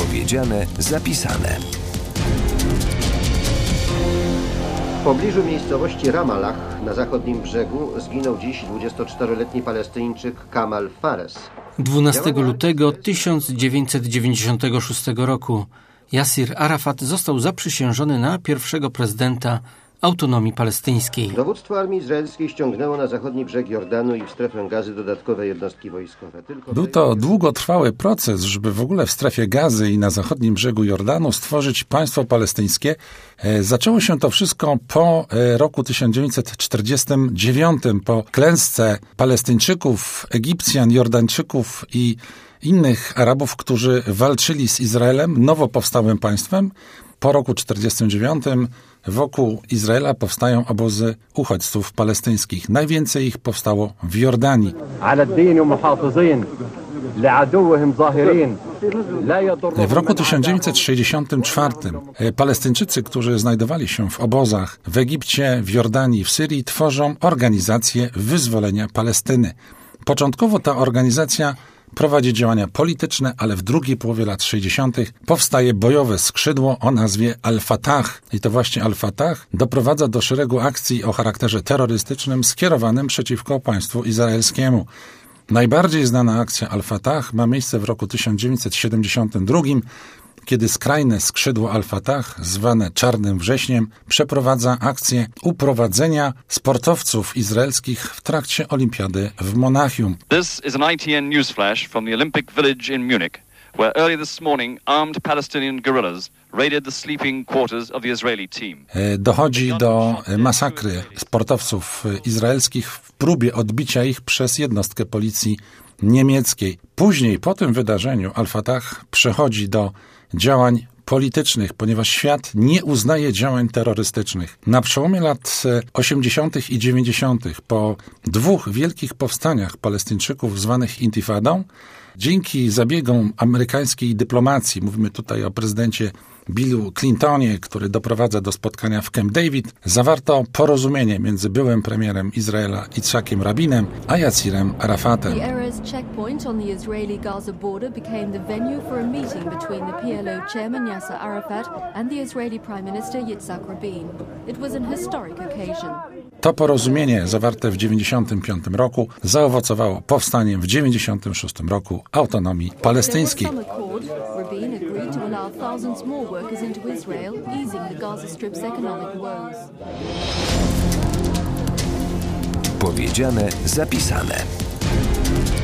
Powiedziane, zapisane. W pobliżu miejscowości Ramallah na zachodnim brzegu zginął dziś 24-letni Palestyńczyk Kamal Fares. 12 lutego 1996 roku Yasir Arafat został zaprzysiężony na pierwszego prezydenta autonomii palestyńskiej. Dowództwo armii izraelskiej ściągnęło na zachodni brzeg Jordanu i w strefę Gazy dodatkowe jednostki wojskowe. Był to długotrwały proces, żeby w ogóle w strefie Gazy i na zachodnim brzegu Jordanu stworzyć państwo palestyńskie. Zaczęło się to wszystko po roku 1949, po klęsce Palestyńczyków, Egipcjan, Jordańczyków i innych Arabów, którzy walczyli z Izraelem, nowo powstałym państwem. Po roku 1949 wokół Izraela powstają obozy uchodźców palestyńskich. Najwięcej ich powstało w Jordanii. W roku 1964 Palestyńczycy, którzy znajdowali się w obozach w Egipcie, w Jordanii, w Syrii, tworzą organizację wyzwolenia Palestyny. Początkowo ta organizacja prowadzi działania polityczne, ale w drugiej połowie lat 60. powstaje bojowe skrzydło o nazwie Al-Fatah. I to właśnie Al-Fatah doprowadza do szeregu akcji o charakterze terrorystycznym skierowanym przeciwko państwu izraelskiemu. Najbardziej znana akcja Al-Fatah ma miejsce w roku 1972, kiedy skrajne skrzydło Al-Fatah, zwane Czarnym Wrześniem, przeprowadza akcję uprowadzenia sportowców izraelskich w trakcie olimpiady w Monachium. This is an ITN news flash from the Olympic Village in Munich, where early this morning armed Palestinian guerrillas raided the sleeping quarters of the Israeli team. Dochodzi do masakry sportowców izraelskich w próbie odbicia ich przez jednostkę policji niemieckiej. Później, po tym wydarzeniu, Al-Fatah przechodzi do działań politycznych, ponieważ świat nie uznaje działań terrorystycznych. Na przełomie lat 80. i 90. po dwóch wielkich powstaniach Palestyńczyków zwanych Intifadą, dzięki zabiegom amerykańskiej dyplomacji, mówimy tutaj o prezydencie Billu Clintonie, który doprowadza do spotkania w Camp David, zawarto porozumienie między byłym premierem Izraela Yitzhakiem Rabinem a Yasirem Arafatem. The Erez checkpoint on the Israeli-Gaza border became the venue for a meeting between the PLO chairman Yasser Arafat and the Israeli Prime Minister Yitzhak Rabin. It was an historic occasion. To porozumienie zawarte w 1995 roku zaowocowało powstaniem w 1996 roku autonomii palestyńskiej. Rabin agreed to allow thousands more workers into Israel, easing the Gaza Strip's economic woes. Powiedziane, zapisane.